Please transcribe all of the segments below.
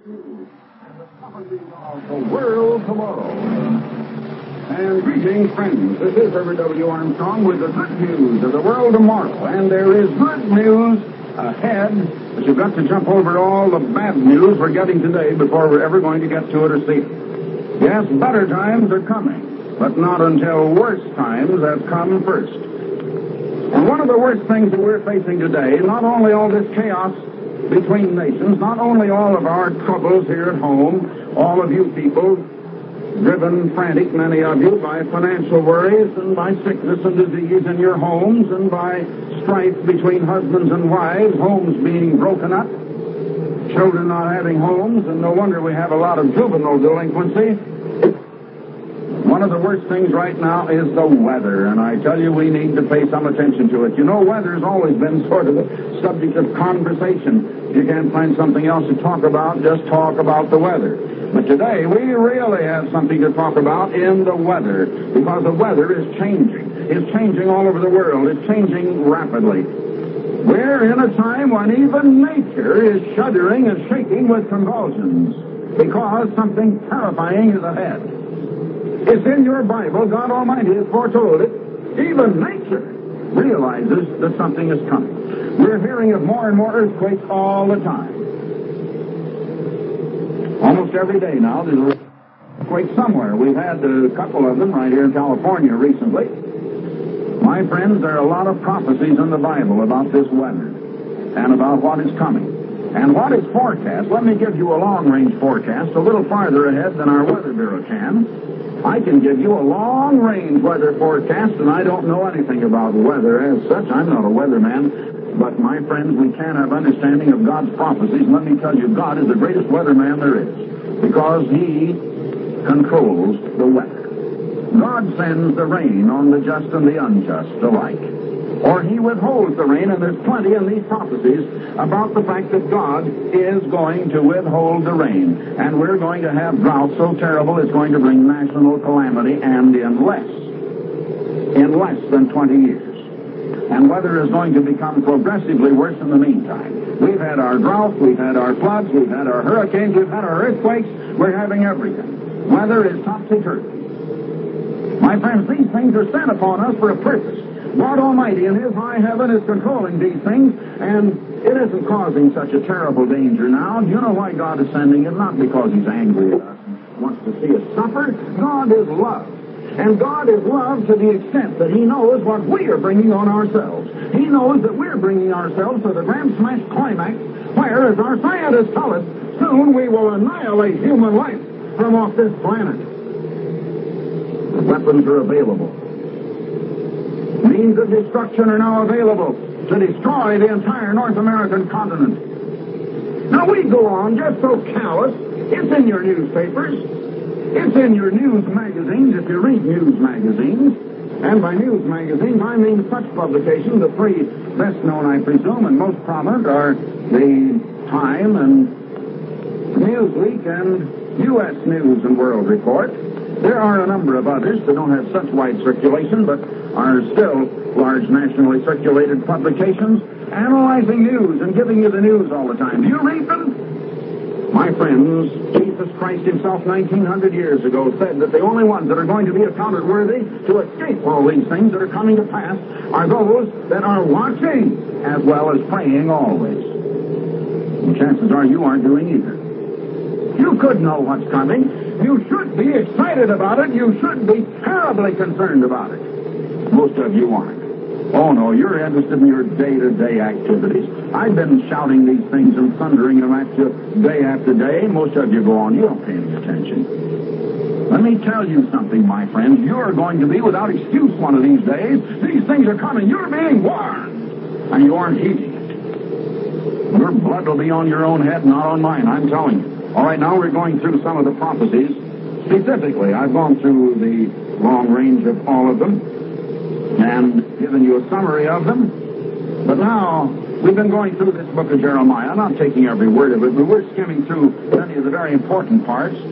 The world tomorrow. And greetings, friends. This is Herbert W. Armstrong with the good news of the world tomorrow. And there is good news ahead, but you've got to jump over all the bad news we're getting today before we're ever going to get to it or see it. Yes, better times are coming, but not until worse times have come first. And one of the worst things that we're facing today, not only all this chaos between nations, not only all of our troubles here at home, all of you people driven frantic, many of you, by financial worries and by sickness and disease in your homes and by strife between husbands and wives, homes being broken up, children not having homes, and no wonder we have a lot of juvenile delinquency. One of the worst things right now is the weather, and I tell you we need to pay some attention to it. You know, weather's always been sort of a subject of conversation. If you can't find something else to talk about, just talk about the weather. But today we really have something to talk about in the weather, because the weather is changing. It's changing all over the world. It's changing rapidly. We're in a time when even nature is shuddering and shaking with convulsions because something terrifying is ahead. It's in your Bible. God Almighty has foretold it. Even nature realizes that something is coming. We're hearing of more and more earthquakes all the time. Almost every day now there's an earthquake somewhere. We've had a couple of them right here in California recently. My friends, there are a lot of prophecies in the Bible about this weather and about what is coming. And what is forecast, let me give you a long-range forecast a little farther ahead than our Weather Bureau can. I can give you a long-range weather forecast, and I don't know anything about weather as such. I'm not a weatherman. But, my friends, we can have understanding of God's prophecies. And let me tell you, God is the greatest weatherman there is, because He controls the weather. God sends the rain on the just and the unjust alike. Or He withholds the rain, and there's plenty in these prophecies about the fact that God is going to withhold the rain. And we're going to have drought so terrible it's going to bring national calamity, and in less than 20 years. And weather is going to become progressively worse in the meantime. We've had our drought, we've had our floods, we've had our hurricanes, we've had our earthquakes, we're having everything. Weather is topsy-turvy. My friends, these things are sent upon us for a purpose. God Almighty in His high heaven is controlling these things, and it isn't causing such a terrible danger now. Do you know why God is sending it? Not because He's angry at us and wants to see us suffer. God is love. And God is love to the extent that He knows what we are bringing on ourselves. He knows that we're bringing ourselves to the grand smash climax where, as our scientists tell us, soon we will annihilate human life from off this planet. The weapons are available. Means of destruction are now available to destroy the entire North American continent. Now we go on just so callous. It's in your newspapers. It's in your news magazines, if you read news magazines. And by news magazines, I mean such publications. The three best known, I presume, and most prominent are the Time and Newsweek and U.S. News and World Report. There are a number of others that don't have such wide circulation, but are still large nationally circulated publications analyzing news and giving you the news all the time. Do you read them? My friends, Jesus Christ Himself 1900 years ago said that the only ones that are going to be accounted worthy to escape all these things that are coming to pass are those that are watching as well as praying always. And chances are you aren't doing either. You could know what's coming. You should be excited about it. You should be terribly concerned about it. Most of you aren't. Oh, no, you're interested in your day-to-day activities. I've been shouting these things and thundering them at you day after day. Most of you go on. You don't pay any attention. Let me tell you something, my friends. You're going to be without excuse one of these days. These things are coming. You're being warned. And you aren't heeding it. Your blood will be on your own head, not on mine, I'm telling you. All right, now we're going through some of the prophecies. Specifically, I've gone through the long range of all of them and given you a summary of them. But now, we've been going through this book of Jeremiah. I'm not taking every word of it, but we're skimming through many of the very important parts.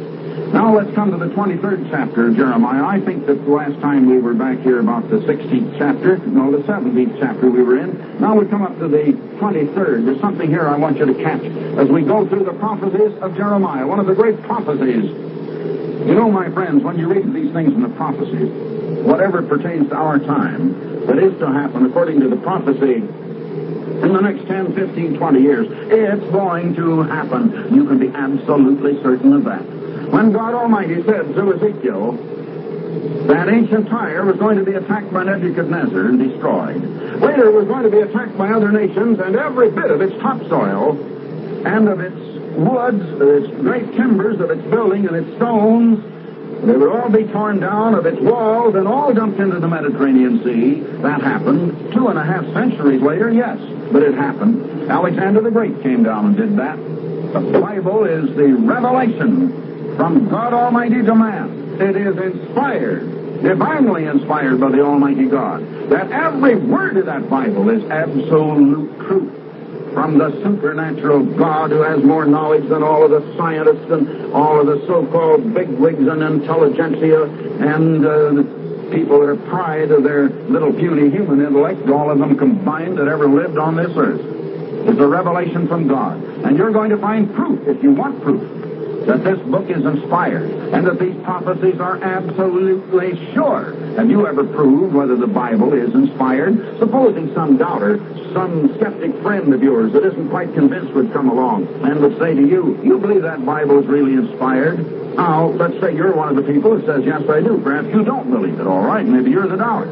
Now let's come to the 23rd chapter of Jeremiah. I think that the last time we were back here about the 16th chapter, no, the 17th chapter we were in. Now we come up to the 23rd. There's something here I want you to catch as we go through the prophecies of Jeremiah, one of the great prophecies. You know, my friends, when you read these things in the prophecies, whatever pertains to our time that is to happen according to the prophecy in the next 10, 15, 20 years, it's going to happen. You can be absolutely certain of that. When God Almighty said to Ezekiel that ancient Tyre was going to be attacked by Nebuchadnezzar and destroyed, later it was going to be attacked by other nations, and every bit of its topsoil and of its woods, its great timbers of its building and its stones, they would all be torn down, of its walls, and all dumped into the Mediterranean Sea. That happened 2.5 centuries later, yes, but it happened. Alexander the Great came down and did that. The Bible is the revelation from God Almighty to man. It is inspired, divinely inspired by the Almighty God. That every word of that Bible is absolute truth from the supernatural God who has more knowledge than all of the scientists and all of the so-called bigwigs and intelligentsia and people that are pride of their little puny human intellect, all of them combined that ever lived on this earth. It's a revelation from God. And you're going to find proof, if you want proof, that this book is inspired and that these prophecies are absolutely sure. Have you ever proved whether the Bible is inspired? Supposing some doubter, some skeptic friend of yours that isn't quite convinced would come along and would say to you, you believe that Bible is really inspired? Now, let's say you're one of the people that says, yes, I do. Perhaps you don't believe it. All right, maybe you're the doubter.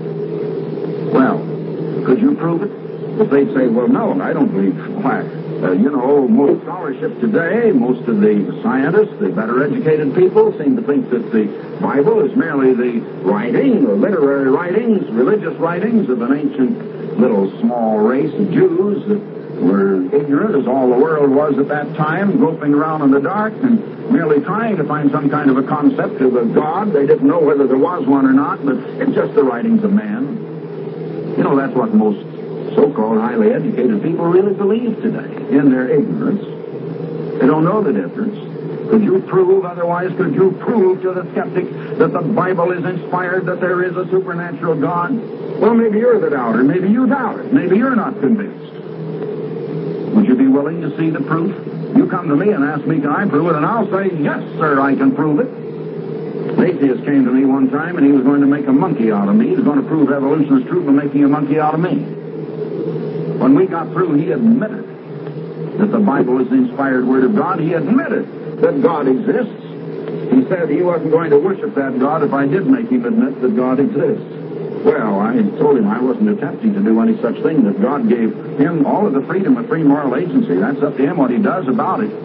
Well, could you prove it? If they'd say, well, no, I don't believe. Why? Most scholarship today, most of the scientists, the better educated people, seem to think that the Bible is merely the writing, the literary writings, religious writings of an ancient little small race of Jews that were ignorant, as all the world was at that time, groping around in the dark and merely trying to find some kind of a concept of a God. They didn't know whether there was one or not, but it's just the writings of man. That's what most so-called highly educated people really believe today in their ignorance. They don't know the difference. Could you prove otherwise? Could you prove to the skeptic that the Bible is inspired, that there is a supernatural God? Well, maybe you're the doubter. Maybe you doubt it. Maybe you're not convinced. Would you be willing to see the proof? You come to me and ask me, can I prove it? And I'll say, yes, sir, I can prove it. An atheist came to me one time and he was going to make a monkey out of me. He was going to prove evolution is true by making a monkey out of me. When we got through, he admitted that the Bible is the inspired Word of God. He admitted that God exists. He said he wasn't going to worship that God if I did make him admit that God exists. Well, I told him I wasn't attempting to do any such thing, that God gave him all of the freedom of free moral agency. That's up to him what he does about it.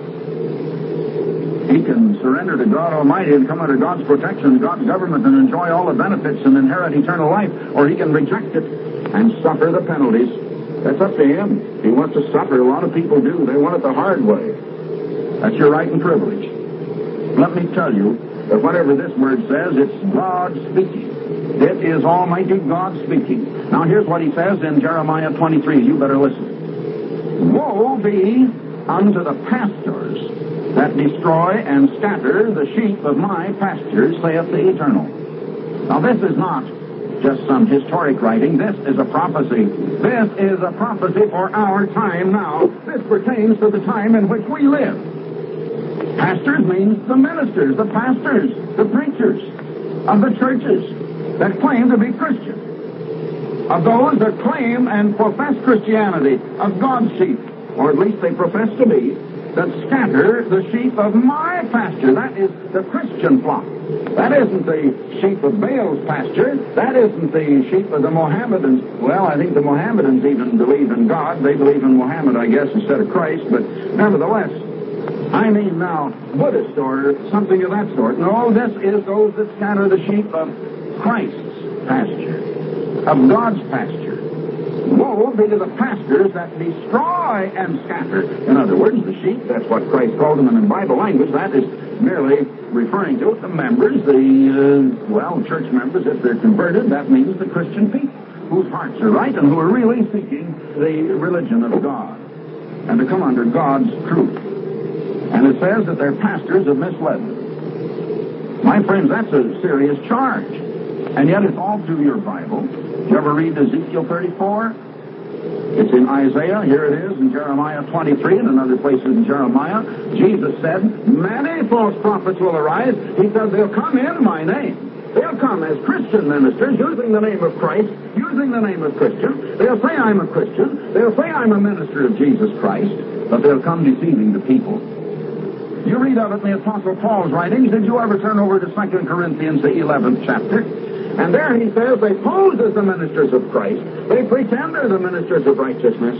He can surrender to God Almighty and come under God's protection, God's government, and enjoy all the benefits and inherit eternal life, or he can reject it and suffer the penalties. That's up to him. He wants to suffer. A lot of people do. They want it the hard way. That's your right and privilege. Let me tell you that whatever this word says, it's God speaking. It is Almighty God speaking. Now here's what he says in Jeremiah 23. You better listen. Woe be unto the pastors that destroy and scatter the sheep of my pastures, saith the Eternal. Now this is not just some historic writing. This is a prophecy. This is a prophecy for our time now. This pertains to the time in which we live. Pastors means the ministers, the pastors, the preachers of the churches that claim to be Christian, of those that claim and profess Christianity, of God's sheep, or at least they profess to be, that scatter the sheep of my pasture. That is the Christian flock. That isn't the sheep of Baal's pasture. That isn't the sheep of the Mohammedans. Well, I think the Mohammedans even believe in God. They believe in Muhammad, I guess, instead of Christ. But nevertheless, I mean now Buddhist or something of that sort. No, this is those that scatter the sheep of Christ's pasture, of God's pasture. Woe be to the pastors that destroy and scatter. In other words, the sheep, that's what Christ called them in Bible language. That is merely referring to the members, church members, if they're converted. That means the Christian people whose hearts are right and who are really seeking the religion of God and to come under God's truth. And it says that their pastors have misled them. My friends, that's a serious charge. And yet it's all through your Bible. Did you ever read Ezekiel 34? It's in Isaiah. Here it is in Jeremiah 23 and in other places in Jeremiah. Jesus said, many false prophets will arise. He said they'll come in my name. They'll come as Christian ministers using the name of Christ, using the name of Christian. They'll say I'm a Christian. They'll say I'm a minister of Jesus Christ. But they'll come deceiving the people. You read of it in the Apostle Paul's writings. Did you ever turn over to 2 Corinthians, the 11th chapter? And there he says they pose as the ministers of Christ. They pretend they're the ministers of righteousness.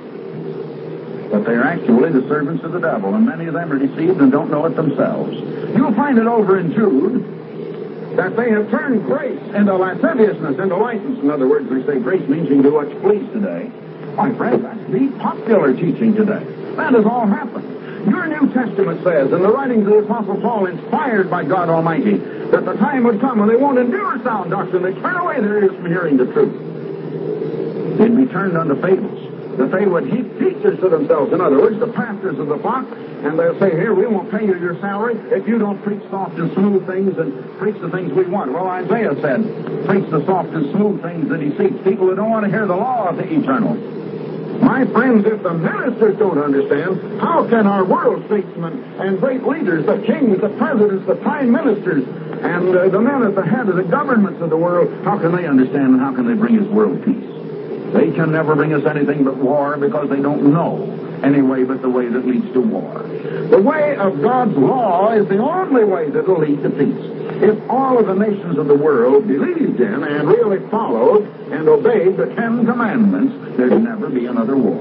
But they're actually the servants of the devil, and many of them are deceived and don't know it themselves. You'll find it over in Jude that they have turned grace into lasciviousness, into license. In other words, they say grace means you can do what you please today. My friend, that's the popular teaching today. That has all happened. Your New Testament says, in the writings of the Apostle Paul, inspired by God Almighty, that the time would come when they won't endure sound doctrine. They turn away their ears from hearing the truth. They'd be turned unto fables. That they would heap teachers to themselves. In other words, the pastors of the flock, and they'll say, here, we won't pay you your salary if you don't preach soft and smooth things and preach the things we want. Well, Isaiah said, preach the soft and smooth things that he seeks. People who don't want to hear the law of the eternal. My friends, if the ministers don't understand, how can our world statesmen and great leaders, the kings, the presidents, the prime ministers, and the men at the head of the governments of the world, how can they understand and how can they bring us world peace? They can never bring us anything but war because they don't know any way but the way that leads to war. The way of God's law is the only way that will lead to peace. If all of the nations of the world believed in and really followed and obeyed the Ten Commandments, there'd never be another war.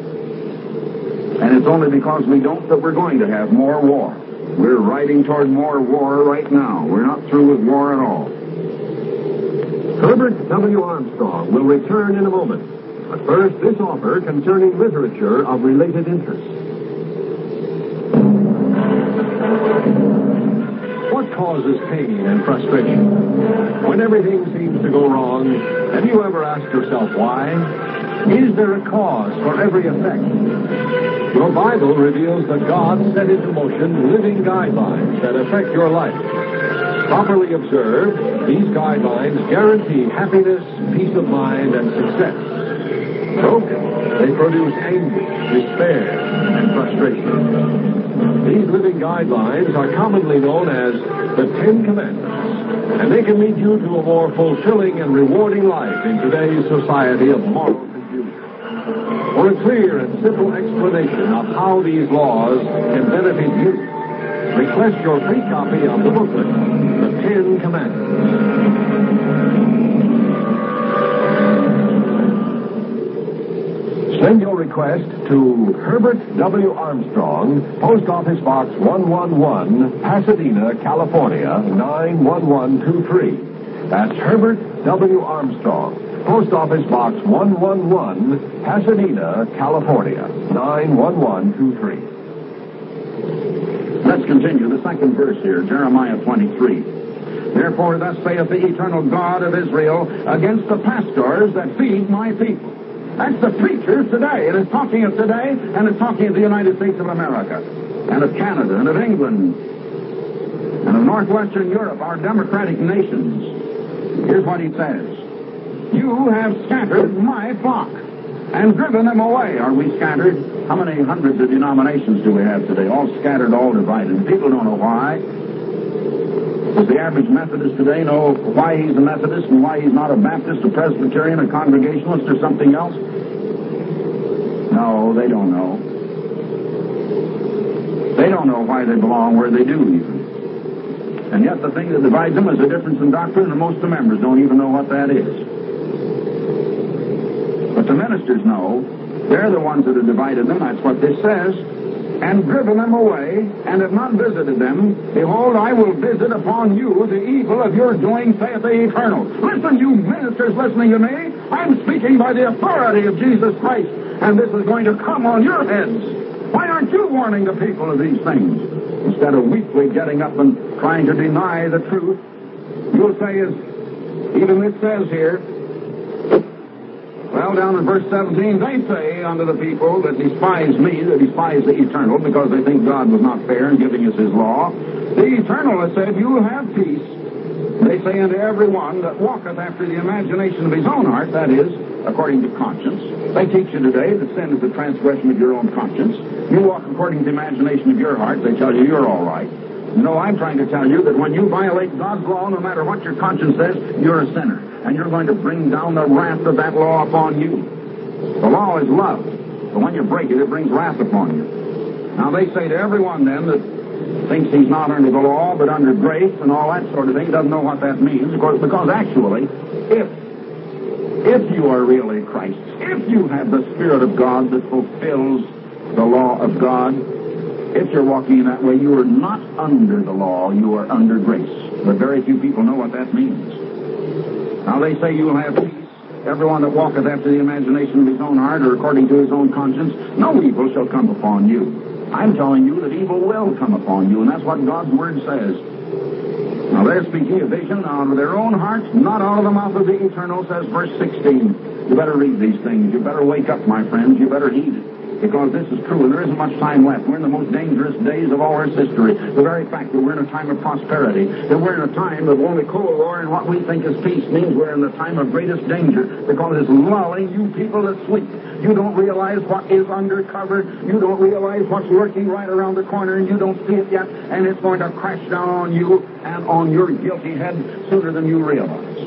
And it's only because we don't that we're going to have more war. We're riding toward more war right now. We're not through with war at all. Herbert W. Armstrong will return in a moment. But first, this offer concerning literature of related interest. What causes pain and frustration? When everything seems to go wrong, have you ever asked yourself why? Is there a cause for every effect? Your Bible reveals that God set into motion living guidelines that affect your life. Properly observed, these guidelines guarantee happiness, peace of mind, and success. Broken, they produce anguish, despair, and frustration. These living guidelines are commonly known as the Ten Commandments, and they can lead you to a more fulfilling and rewarding life in today's society of moral confusion. For a clear and simple explanation of how these laws can benefit you, request your free copy of the booklet, The Ten Commandments. Send your request to Herbert W. Armstrong, Post Office Box 111, Pasadena, California, 91123. That's Herbert W. Armstrong, Post Office Box 111, Pasadena, California, 91123. Let's continue the second verse here, Jeremiah 23. Therefore, thus saith the eternal God of Israel against the pastors that feed my people. That's the preachers today. It is talking of today, and it's talking of the United States of America, and of Canada, and of England, and of northwestern Europe, our democratic nations. Here's what he says. You have scattered my flock and driven them away. Are we scattered? How many hundreds of denominations do we have today? All scattered, all divided. People don't know why. Does the average Methodist today know why he's a Methodist and why he's not a Baptist, a Presbyterian, a Congregationalist, or something else? No, they don't know. They don't know why they belong where they do, even. And yet the thing that divides them is a difference in doctrine, and most of the members don't even know what that is. But the ministers know. They're the ones that have divided them. That's what this says. And driven them away, and have not visited them. Behold, I will visit upon you the evil of your doing, saith the Eternal. Listen, you ministers listening to me. I'm speaking by the authority of Jesus Christ, and this is going to come on your heads. Why aren't you warning the people of these things? Instead of weakly getting up and trying to deny the truth, you'll say, as even it says here, Well, down in verse 17, they say unto the people that despise me, that despise the eternal, because they think God was not fair in giving us his law. The eternal has said, you have peace. They say unto every one that walketh after the imagination of his own heart, that is, according to conscience. They teach you today that sin is the transgression of your own conscience. You walk according to the imagination of your heart, they tell you you're all right. No, I'm trying to tell you that when you violate God's law, no matter what your conscience says, you're a sinner. And you're going to bring down the wrath of that law upon you. The law is love. But when you break it, it brings wrath upon you. Now, they say to everyone, then, that thinks he's not under the law, but under grace and all that sort of thing, doesn't know what that means. Because actually, if you are really Christ, if you have the Spirit of God that fulfills the law of God, if you're walking in that way, you are not under the law, you are under grace. But very few people know what that means. Now they say you'll have peace. Everyone that walketh after the imagination of his own heart, or according to his own conscience, no evil shall come upon you. I'm telling you that evil will come upon you, and that's what God's Word says. Now they're speaking a vision out of their own hearts, not out of the mouth of the eternal, says verse 16. You better read these things. You better wake up, my friends. You better heed it. Because this is true, and there isn't much time left. We're in the most dangerous days of all our history. The very fact that we're in a time of prosperity, that we're in a time of only Cold War and what we think is peace, means we're in the time of greatest danger, because it's lulling you people to sleep. You don't realize what is undercover. You don't realize what's lurking right around the corner, and you don't see it yet, and it's going to crash down on you and on your guilty head sooner than you realize.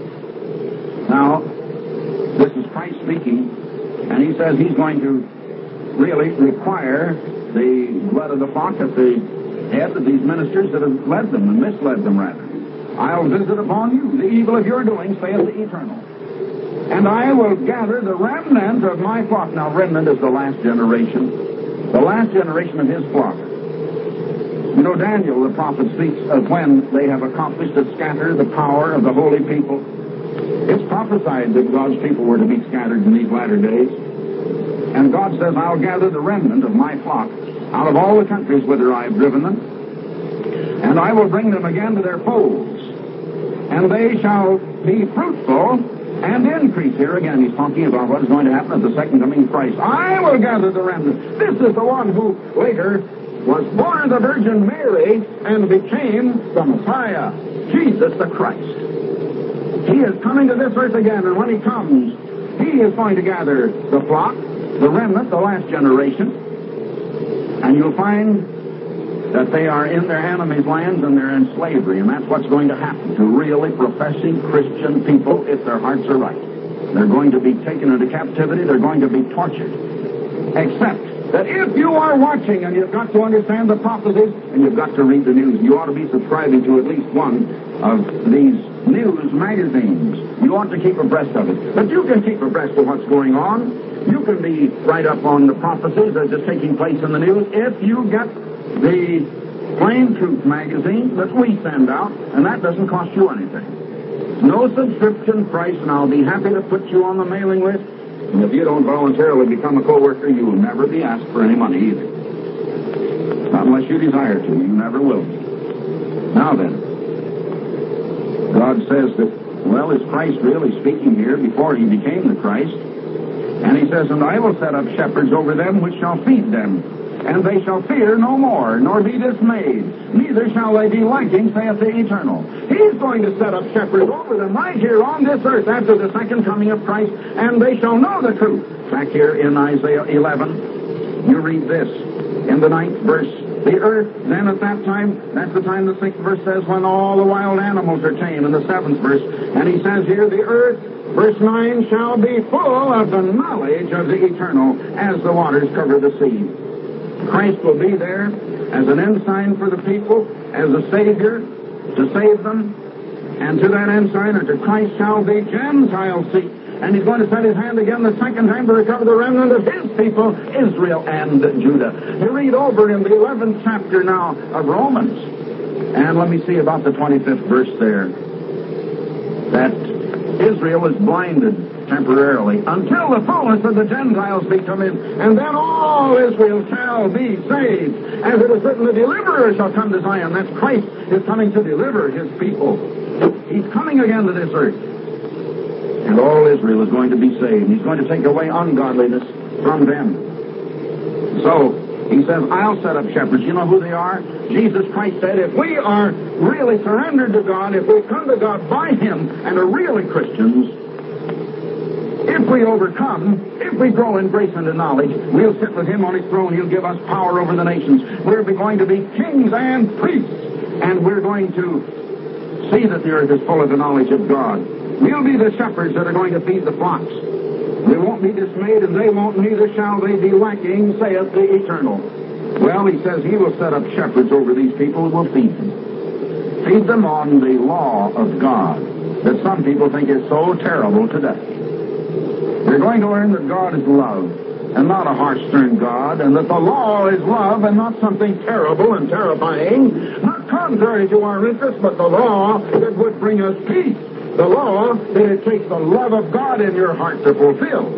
Now, this is Christ speaking, and he says he's going to really require the blood of the flock at the head of these ministers that have led them and misled them, rather. I'll visit upon you the evil of your doing, saith the Eternal. And I will gather the remnant of my flock. Now, remnant is the last generation of his flock. You know, Daniel, the prophet, speaks of when they have accomplished to scatter the power of the holy people. It's prophesied that God's people were to be scattered in these latter days. And God says, I'll gather the remnant of my flock out of all the countries whither I have driven them, and I will bring them again to their folds, and they shall be fruitful and increase. Here again, he's talking about what is going to happen at the second coming of Christ. I will gather the remnant. This is the one who later was born of the Virgin Mary and became the Messiah, Jesus the Christ. He is coming to this earth again, and when he comes, he is going to gather the flock, the remnant, the last generation, and you'll find that they are in their enemies' lands and they're in slavery, and that's what's going to happen to really professing Christian people if their hearts are right. They're going to be taken into captivity, they're going to be tortured. Except that if you are watching, and you've got to understand the prophecies, and you've got to read the news, you ought to be subscribing to at least one of these news magazines. You ought to keep abreast of it. But you can keep abreast of what's going on. You can be right up on the prophecies that are taking place in the news if you get the Plain Truth magazine that we send out, and that doesn't cost you anything. No subscription price, and I'll be happy to put you on the mailing list. And if you don't voluntarily become a co-worker, you will never be asked for any money either. Not unless you desire to. You never will. Now then, God says that, well, is Christ really speaking here before he became the Christ? And he says, and I will set up shepherds over them which shall feed them, and they shall fear no more, nor be dismayed, neither shall they be lacking, saith the Eternal. He's going to set up shepherds over them right here on this earth after the second coming of Christ, and they shall know the truth. Back here in Isaiah 11, you read this in the 9th verse. The earth, then at that time, that's the time the 6th verse says, when all the wild animals are tamed, in the 7th verse. And he says here, the earth, verse 9, shall be full of the knowledge of the Eternal, as the waters cover the sea. Christ will be there as an ensign for the people, as a Savior to save them. And to that ensign, or to Christ, shall be Gentiles seek. And he's going to set his hand again the second time to recover the remnant of his people, Israel and Judah. You read over in the 11th chapter now of Romans, and let me see about the 25th verse there, that Israel is blinded temporarily until the fullness of the Gentiles be come in, and then all Israel shall be saved. As it is written, the deliverer shall come to Zion. That's Christ is coming to deliver his people. He's coming again to this earth. And all Israel is going to be saved. He's going to take away ungodliness from them. So, he says, I'll set up shepherds. You know who they are? Jesus Christ said, if we are really surrendered to God, if we come to God by Him and are really Christians, if we overcome, if we grow in grace and in knowledge, we'll sit with Him on His throne. He'll give us power over the nations. We're going to be kings and priests. And we're going to see that the earth is full of the knowledge of God. We'll be the shepherds that are going to feed the flocks. We won't be dismayed, and they won't, neither shall they be lacking, saith the Eternal. Well, he says he will set up shepherds over these people who will feed them. Feed them on the law of God that some people think is so terrible today. They're going to learn that God is love, and not a harsh, stern God, and that the law is love and not something terrible and terrifying, not contrary to our interests, but the law that would bring us peace. The law that it takes the love of God in your heart to fulfill.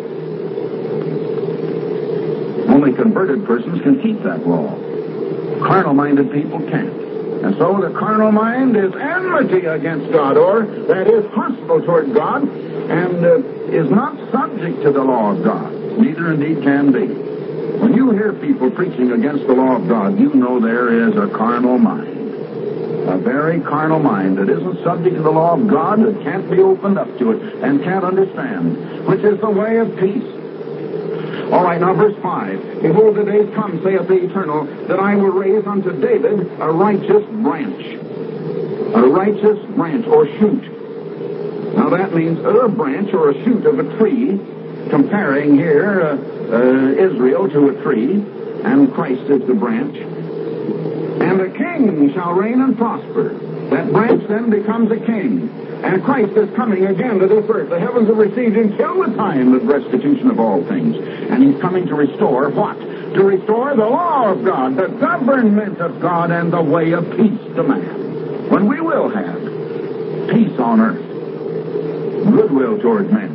Only converted persons can keep that law. Carnal-minded people can't. And so the carnal mind is enmity against God, or that is hostile toward God, and is not subject to the law of God. Neither indeed can be. When you hear people preaching against the law of God, you know there is a carnal mind. A very carnal mind that isn't subject to the law of God, that can't be opened up to it, and can't understand, which is the way of peace. All right, now verse 5. Behold, the days come, saith the Eternal, that I will raise unto David a righteous branch. A righteous branch, or shoot. Now that means a branch or a shoot of a tree, comparing here Israel to a tree, and Christ is the branch. And a king shall reign and prosper. That branch then becomes a king. And Christ is coming again to this earth. The heavens have received Him till the time of restitution of all things. And He's coming to restore what? To restore the law of God, the government of God, and the way of peace to man. When we will have peace on earth, goodwill toward men.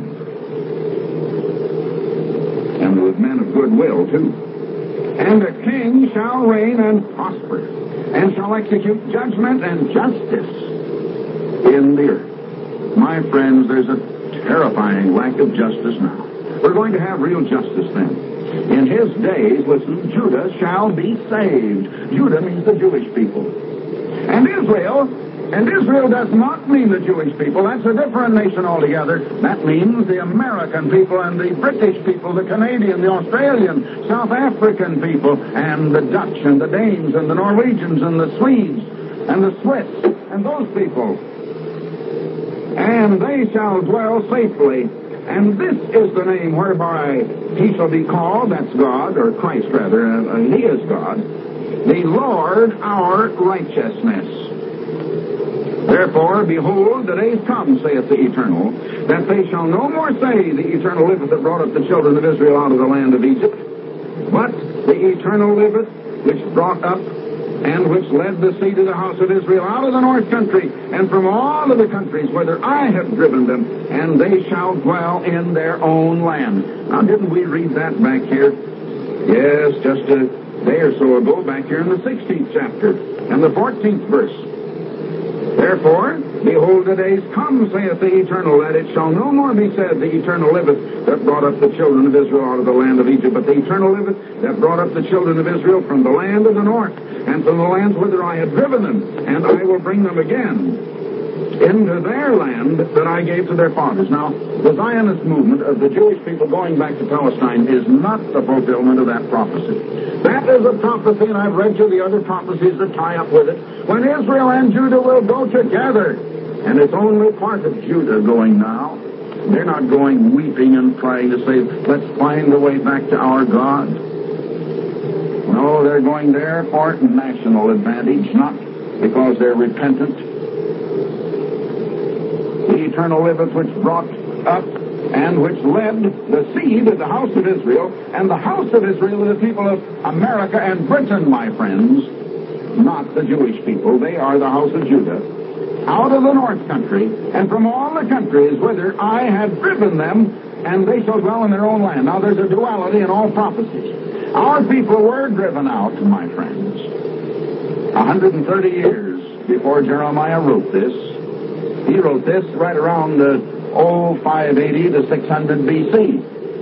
And with men of goodwill, too. And a king shall reign and prosper, and shall execute judgment and justice in the earth. My friends, there's a terrifying lack of justice now. We're going to have real justice then. In His days, listen, Judah shall be saved. Judah means the Jewish people. And Israel does not mean the Jewish people. That's a different nation altogether. That means the American people and the British people, the Canadian, the Australian, South African people, and the Dutch and the Danes and the Norwegians and the Swedes and the Swiss and those people. And they shall dwell safely. And this is the name whereby He shall be called, that's God, or Christ rather, He is God, the Lord our righteousness. Therefore, behold, the days come, saith the Eternal, that they shall no more say, the Eternal liveth that brought up the children of Israel out of the land of Egypt, but the Eternal liveth which brought up and which led the seed of the house of Israel out of the north country, and from all of the countries whither I have driven them, and they shall dwell in their own land. Now, didn't we read that back here? Yes, just a day or so ago, back here in the 16th chapter, and the 14th verse. Therefore, behold, the days come, saith the Eternal, that it shall no more be said, the Eternal liveth that brought up the children of Israel out of the land of Egypt, but the Eternal liveth that brought up the children of Israel from the land of the north, and from the lands whither I had driven them, and I will bring them again into their land that I gave to their fathers. Now, the Zionist movement of the Jewish people going back to Palestine is not the fulfillment of that prophecy. That is a prophecy, and I've read you the other prophecies that tie up with it, when Israel and Judah will go together. And it's only part of Judah going now. They're not going weeping and trying to say, let's find the way back to our God. No, they're going there for national advantage, not because they're repentant. The Eternal liveth which brought up and which led the seed of the house of Israel, and the house of Israel are the people of America and Britain, my friends, not the Jewish people. They are the house of Judah, out of the north country, and from all the countries whither I have driven them, and they shall dwell in their own land. Now, there's a duality in all prophecies. Our people were driven out, my friends, 130 years before Jeremiah wrote this. He wrote this right around 580 to 600 BC.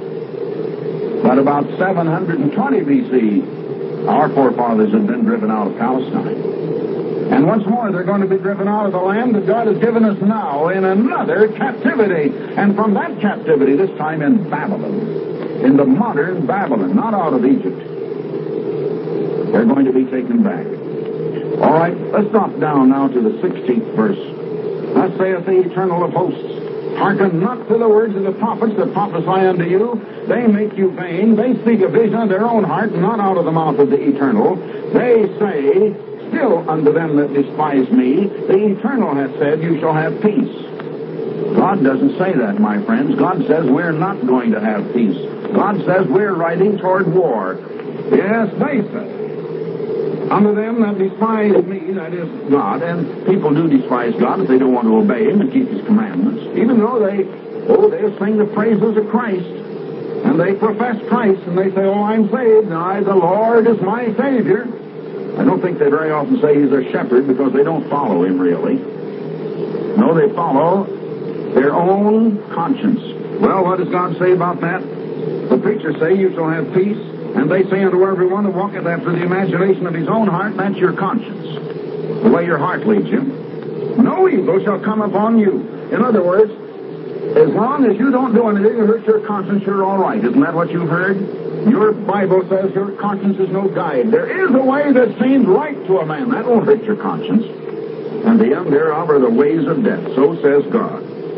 But about 720 BC, our forefathers had been driven out of Palestine. And once more, they're going to be driven out of the land that God has given us now in another captivity. And from that captivity, this time in Babylon, in the modern Babylon, not out of Egypt, they're going to be taken back. All right, let's drop down now to the 16th verse. Thus saith the Eternal of hosts, hearken not to the words of the prophets that prophesy unto you. They make you vain. They speak a vision of their own heart, not out of the mouth of the Eternal. They say, still unto them that despise me, the Eternal hath said, you shall have peace. God doesn't say that, my friends. God says we're not going to have peace. God says we're riding toward war. Yes, they say. Unto them that despise me, that is God, and people do despise God if they don't want to obey Him and keep His commandments, even though they'll sing the praises of Christ, and they profess Christ, and they say, oh, I'm saved, and the Lord is my Savior. I don't think they very often say He's their shepherd, because they don't follow Him, really. No, they follow their own conscience. Well, what does God say about that? The preachers say, you shall have peace. And they say unto everyone that walketh after the imagination of his own heart, that's your conscience, the way your heart leads you. No evil shall come upon you. In other words, as long as you don't do anything to hurt your conscience, you're all right. Isn't that what you've heard? Your Bible says your conscience is no guide. There is a way that seems right to a man. That won't hurt your conscience. And the end thereof are the ways of death. So says God.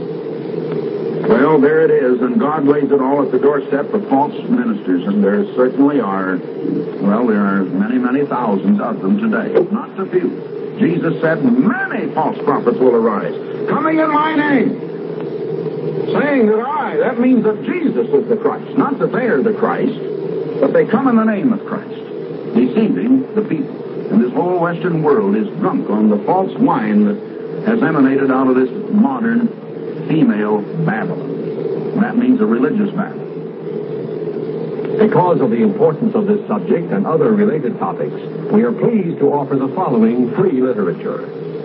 Well, there it is, and God lays it all at the doorstep of false ministers, and there certainly are, well, there are many, many thousands of them today, not a few. Jesus said, many false prophets will arise, coming in my name, saying that means that Jesus is the Christ, not that they are the Christ, but they come in the name of Christ, deceiving the people. And this whole Western world is drunk on the false wine that has emanated out of this modern female Babylon. And that means a religious Babylon. Because of the importance of this subject and other related topics, we are pleased to offer the following free literature.